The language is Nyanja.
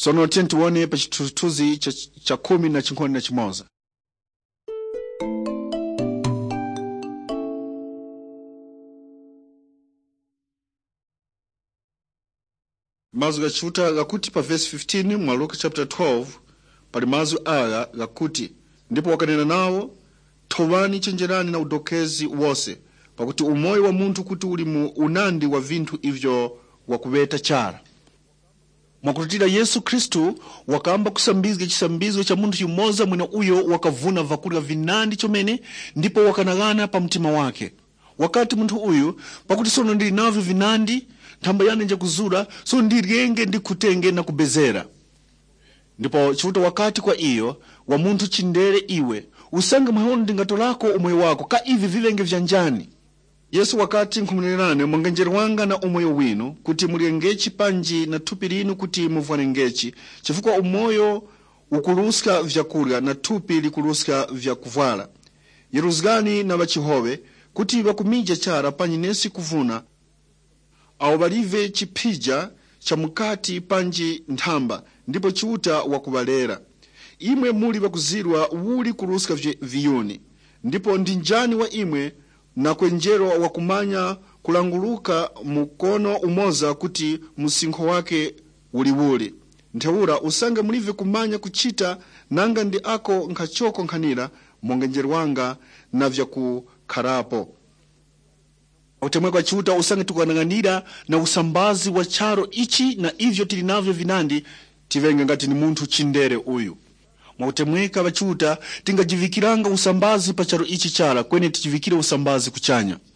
Sono tione pa chithunzi cha 10:11. Mazu gachuta gakuti pa verse 15 mwa Luka chapter 12 pali mazu aya gakuti ndipo wakanena nawo, thowani chenjerani na udokezi wose, pakuti umoyo wa munthu kuti uli mu unandi wa vinthu ivyo wakubeta chara. Mwakutira Yesu Kristu wakamba kusambizga chisambizo cha munthu yumoza mwina uyo wakavuna vakulya vinandi chomene ndipo wakanagana pa mtima wake. Wakati munthu uyu pakuti sono ndili navyo vinandi thamba yane nja kuzula, so ndirenge ndikutenge na kubezera. Ndipo chifuta wakati kwa iyo wa munthu chindere iwe usanga mwahono ndingatolako umoyo wako ka ivi vivenge vyanjani. Yesu wakati nkumunerane mwangenjeri wanga na umoyo winu kuti muliengechi panji na thupi linu kuti muvwanengechi, chifukwa umoyo ukuluska vyakulya na thupi likuluska vyakuvala. Yeruzgani na vachihowe kuti vakumija chara panji nesi kuvuna, awo balive chipija cha mukati panji nthamba ndipo chiuta wakubalera. Imwe muli bakuzirwa wuli kuluska viyuni, ndipo ndinjani wa imwe na kwenjero wakumanya kulanguluka mukono umoza kuti musinkho wake uliwuli. Ntheura usange mulive kumanya kuchita nanga ndi ako nkachoko nkhanira mongenjeri wanga na vyakukharapo. Utemwe kwa chiuta usange tukananganira na usambazi wa charo ichi na ivyo tili navyo vinandi tivenge ngati ni munthu chindere uyu. Mwautemweka vachiuta tingajivikiranga usambazi pa charo ichi chara kwene tichivikire usambazi kuchanya.